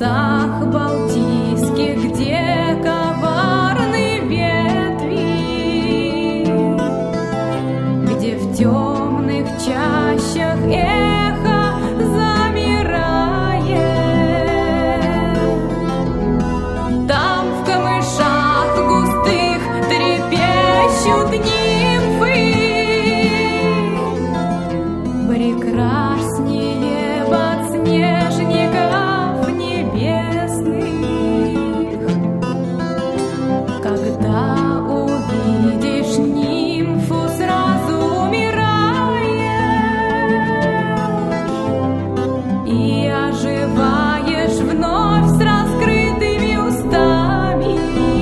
лесах балтийских, где коварны ветви, где в темных чащах эхо замирает. Там в камышах густых трепещут нимфы, прекраснее подснежников небесных. Когда увидишь нимфу, сразу умираешь и оживаешь вновь с раскрытыми устами,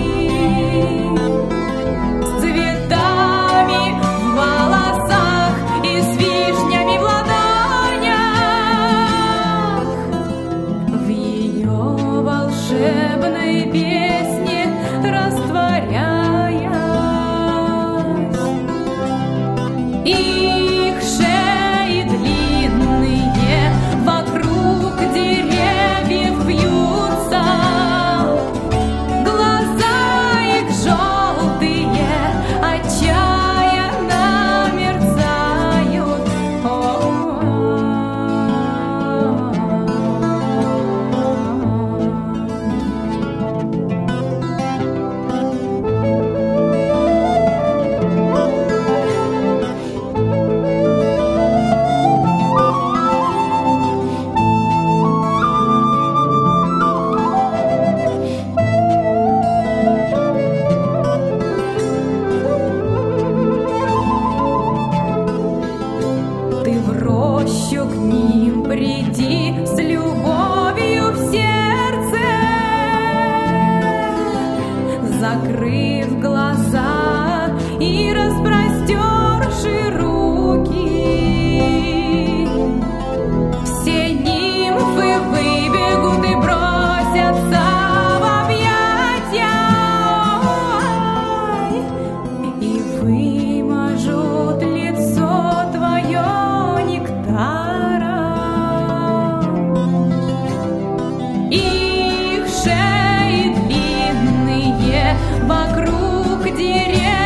с цветами в волосах и с вишнями в ладонях. В ее волшебной песне растворяясь, их шеи длинные вокруг деревьев вьются, глаза их желтые отчаянно мерцают. Ты в рощу к ним приди с любовью в сердце, закрыв глаза и распростерши руки. Все нимфы выбегут и бросятся в объятия и вымажут лицо твое нектаром. Их шеи длинные вокруг деревьев